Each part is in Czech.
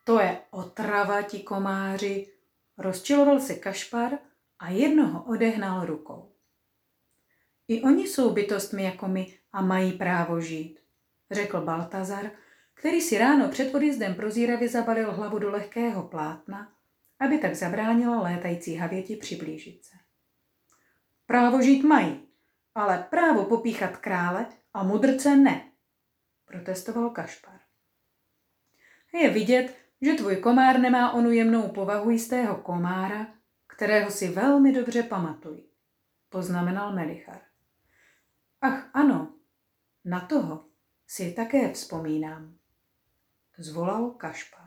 To je otrava, ti komáři, rozčiloval se Kašpar a jednoho odehnal rukou. I oni jsou bytostmi jako my a mají právo žít, řekl Baltazar, který si ráno před odjezdem prozíravě zabalil hlavu do lehkého plátna, aby tak zabránila létající havěti přiblížit se. Právo žít mají, ale právo popíchat krále a mudrce ne, protestoval Kašpar. Je vidět, že tvůj komár nemá onu jemnou povahu jistého komára, kterého si velmi dobře pamatuji, poznamenal Melichar. Ach ano, na toho si také vzpomínám, zvolal Kašpar.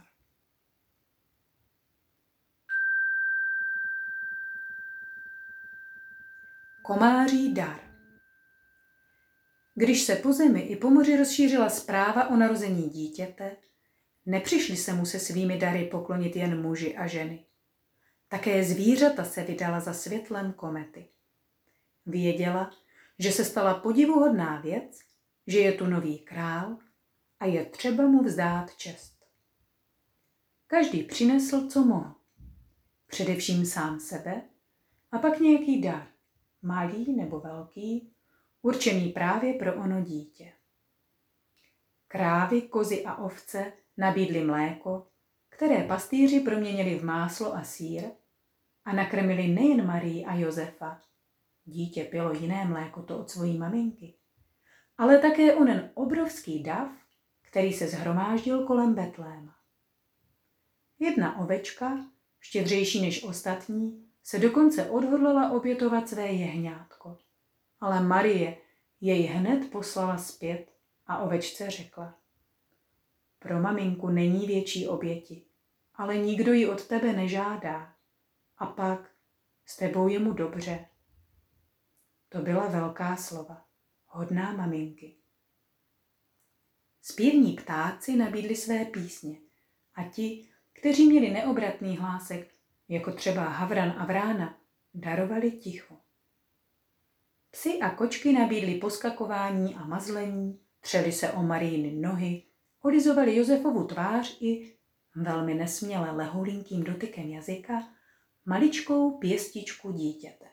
Komáří dar. Když se po zemi i po moři rozšířila zpráva o narození dítěte, nepřišli se mu se svými dary poklonit jen muži a ženy. Také zvířata se vydala za světlem komety. Věděla, že se stala podivuhodná věc, že je tu nový král a je třeba mu vzdát čest. Každý přinesl, co mohl. Především sám sebe a pak nějaký dar, malý nebo velký, určený právě pro ono dítě. Krávy, kozy a ovce nabídly mléko, které pastýři proměnili v máslo a sýr a nakrmili nejen Marii a Josefa, dítě pilo jiné mléko to od svojí maminky, ale také onen obrovský dav, který se shromáždil kolem Betléma. Jedna ovečka, štědřejší než ostatní, se dokonce odhodlala obětovat své jehňátko, ale Marie jej hned poslala zpět a ovečce řekla: Pro maminku není větší oběti, ale nikdo ji od tebe nežádá. A pak s tebou je mu dobře. To byla velká slova, hodná maminky. Zpěvní ptáci nabídli své písně a ti, kteří měli neobratný hlásek, jako třeba havran a vrána, darovali ticho. Psi a kočky nabídli poskakování a mazlení, třeli se o Marijiny nohy, olizovali Josefovu tvář i, velmi nesměle lehoulinkým dotykem jazyka, maličkou pěstičku dítěte.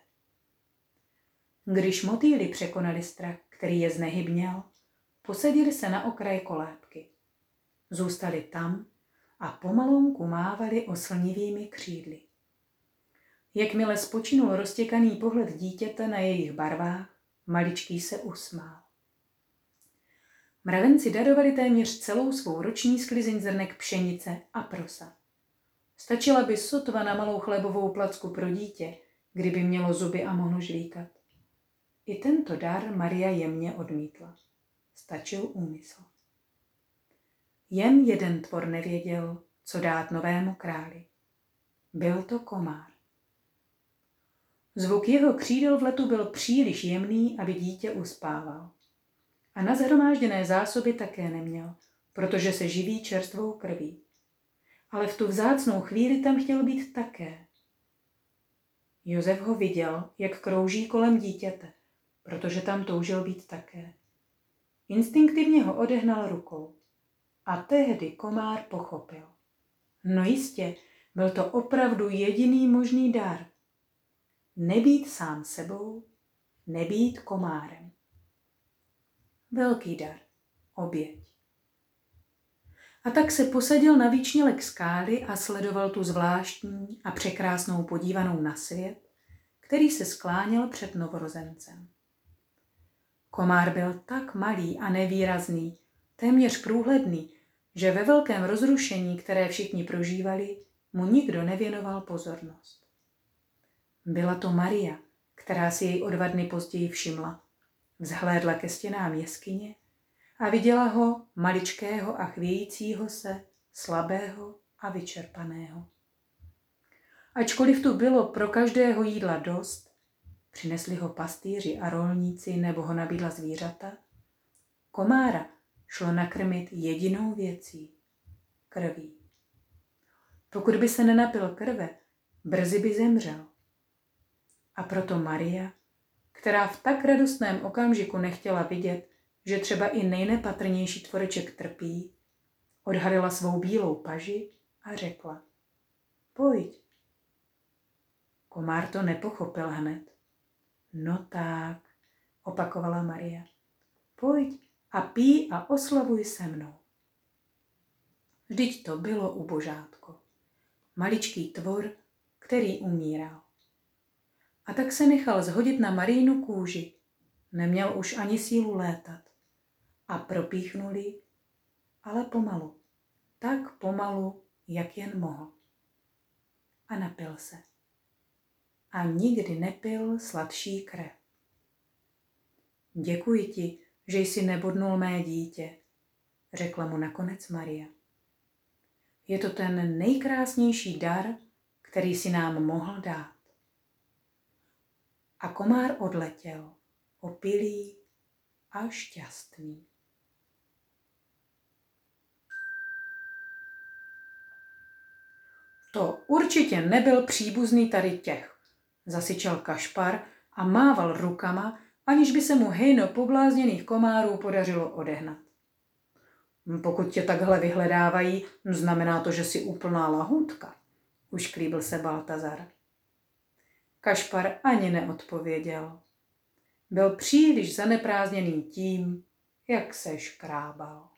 Když motýli překonali strach, který je znehybněl, posadili se na okraj kolébky. Zůstali tam a pomalonku mávali oslnivými křídly. Jakmile spočinul roztěkaný pohled dítěte na jejich barvách, maličký se usmál. Mravenci darovali téměř celou svou roční sklizeň zrnek pšenice a prosa. Stačila by sotva na malou chlebovou placku pro dítě, kdyby mělo zuby a mohlo žvíkat. I tento dar Maria jemně odmítla. Stačil úmysl. Jen jeden tvor nevěděl, co dát novému králi. Byl to komár. Zvuk jeho křídel v letu byl příliš jemný, aby dítě uspával. A na shromážděné zásoby také neměl, protože se živí čerstvou krví. Ale v tu vzácnou chvíli tam chtěl být také. Josef ho viděl, jak krouží kolem dítěte, protože tam toužil být také. Instinktivně ho odehnal rukou. A tehdy komár pochopil. No jistě, byl to opravdu jediný možný dar. Nebýt sám sebou, nebýt komárem. Velký dar, oběť. A tak se posadil na výčnělek skály a sledoval tu zvláštní a překrásnou podívanou na svět, který se skláněl před novorozencem. Komár byl tak malý a nevýrazný, téměř průhledný, že ve velkém rozrušení, které všichni prožívali, mu nikdo nevěnoval pozornost. Byla to Maria, která si jej o 2 dny později všimla. Vzhlédla ke stěnám jeskyně a viděla ho maličkého a chvějícího se, slabého a vyčerpaného. Ačkoliv tu bylo pro každého jídla dost, přinesli ho pastýři a rolníci nebo ho nabídla zvířata, komára šlo nakrmit jedinou věcí – krví. Pokud by se nenapil krve, brzy by zemřel. A proto Maria, která v tak radostném okamžiku nechtěla vidět, že třeba i nejnepatrnější tvoreček trpí, odhalila svou bílou paži a řekla: Pojď. Komár to nepochopil hned. No tak, opakovala Maria. Pojď a pij a oslavuj se mnou. Vždyť to bylo ubožátko. Maličký tvor, který umíral. A tak se nechal zhodit na Marijinu kůži. Neměl už ani sílu létat. A propíchnul ji, ale pomalu. Tak pomalu, jak jen mohl. A napil se. A nikdy nepil sladší krev. Děkuji ti, že jsi nebodnul mé dítě, řekla mu nakonec Maria. Je to ten nejkrásnější dar, který si nám mohl dát. A komár odletěl, opilý a šťastný. To určitě nebyl příbuzný tady těch, zasyčel Kašpar a mával rukama, aniž by se mu hejno poblázněných komárů podařilo odehnat. Pokud tě takhle vyhledávají, znamená to, že jsi úplná lahůdka, ušklíbil se Baltazar. Kašpar ani neodpověděl. Byl příliš zaneprázdněný tím, jak se škrábal.